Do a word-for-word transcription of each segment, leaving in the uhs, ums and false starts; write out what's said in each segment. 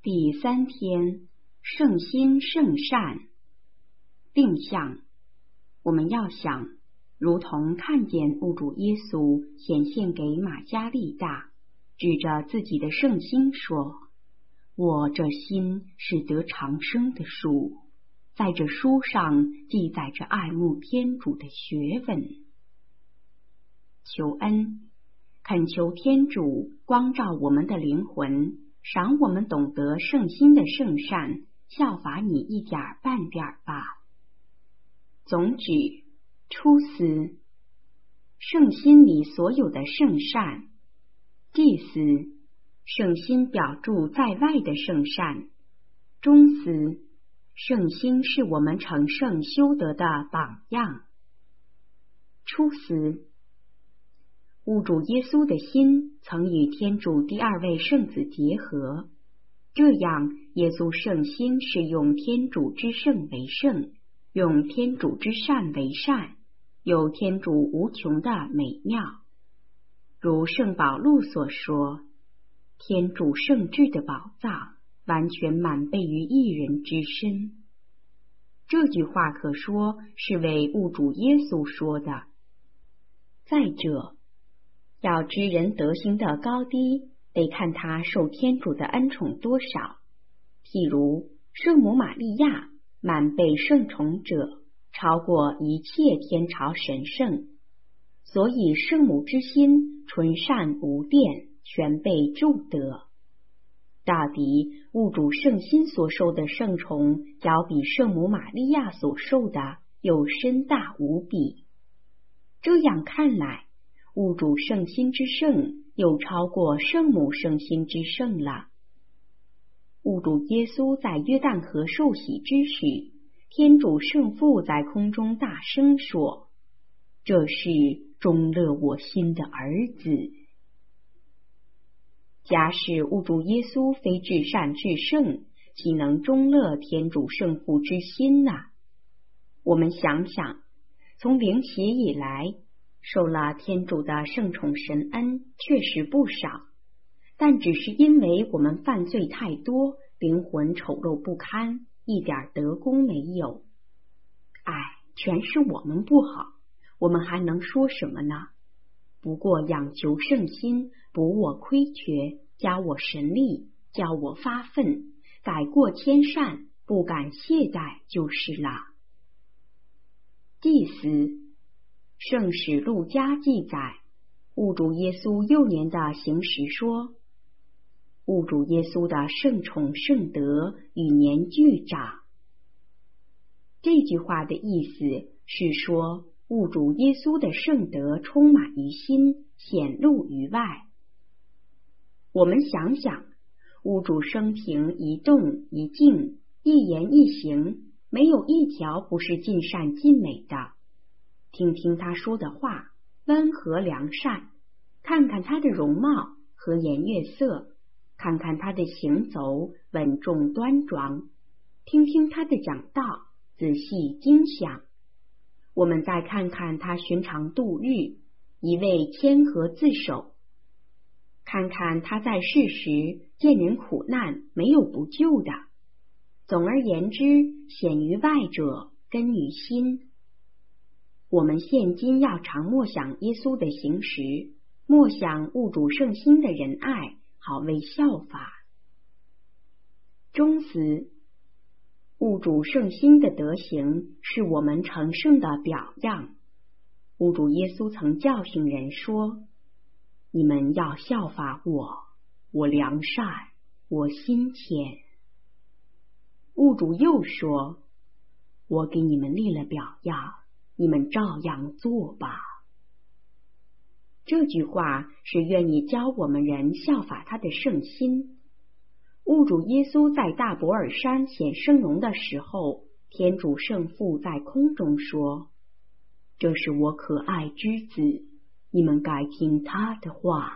第三天，圣心圣善。定向，我们要想，如同看见物主耶稣显现给玛加利大，指着自己的圣心说：我这心是得长生的书，在这书上记载着爱慕天主的学问。求恩，恳求天主光照我们的灵魂，赏我们懂得圣心的圣善，效法你一点半点吧。总旨，初思，圣心里所有的圣善；祭司，圣心表注在外的圣善；中思，圣心是我们成圣修德的榜样。初思，物主耶稣的心曾与天主第二位圣子结合，这样耶稣圣心是用天主之圣为圣，用天主之善为善，有天主无穷的美妙。如圣保禄所说，天主圣智的宝藏完全满备于一人之身。这句话可说是为物主耶稣说的。再者，要知人德行的高低，得看他受天主的恩宠多少。譬如圣母玛利亚满被圣宠者，超过一切天朝神圣，所以圣母之心纯善无玷，全被祝德。大抵物主圣心所受的圣宠，较比圣母玛利亚所受的又深大无比。这样看来，物主圣心之圣又超过圣母圣心之圣了。物主耶稣在约旦河受洗之时，天主圣父在空中大声说：这是中乐我心的儿子。假使物主耶稣非至善至圣，岂能中乐天主圣父之心呢？我们想想，从灵血以来，受了天主的圣宠神恩确实不少，但只是因为我们犯罪太多，灵魂丑陋不堪，一点德功没有。唉，全是我们不好，我们还能说什么呢？不过仰求圣心，补我亏缺，加我神力，教我发愤，改过迁善，不敢懈怠就是了。祭司，圣史路加记载，物主耶稣幼年的行时说：物主耶稣的圣宠圣德与年俱长。这句话的意思是说，物主耶稣的圣德充满于心，显露于外。我们想想，物主生平一动一静，一言一行，没有一条不是尽善尽美的。听听他说的话，温和良善；看看他的容貌，和颜悦色；看看他的行走，稳重端庄；听听他的讲道，仔细精详。我们再看看他寻常度日，一味谦和自守；看看他在世时见人苦难，没有不救的。总而言之，显于外者，根于心。我们现今要常默想耶稣的行时，默想物主圣心的仁爱，好为效法。中思，物主圣心的德行是我们成圣的表样。物主耶稣曾教训人说：你们要效法我，我良善，我心谦。物主又说：我给你们立了表样，你们照样做吧。这句话是愿意教我们人效法他的圣心。物主耶稣在大伯尔山显圣容的时候，天主圣父在空中说：这是我可爱之子，你们该听他的话。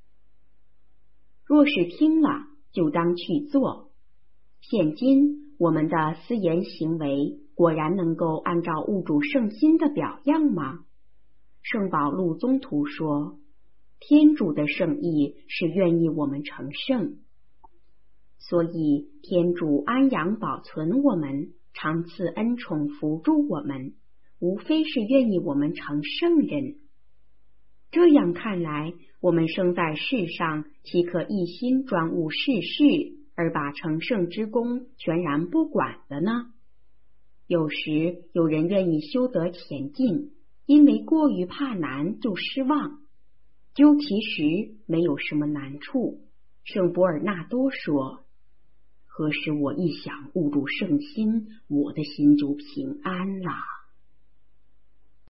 若是听了，就当去做。现今我们的思言行为果然能够按照物主圣心的表样吗？圣保禄宗徒说，天主的圣意是愿意我们成圣， 所以天主安养保存我们，常赐恩宠扶助我们，无非是愿意我们成圣人。这样看来，我们生在世上，岂可一心专务世事，而把成圣之功全然不管了呢？有时有人愿意修德前进，因为过于怕难就失望。究其实没有什么难处。圣伯尔纳多说，何时我一想悟入圣心，我的心就平安了。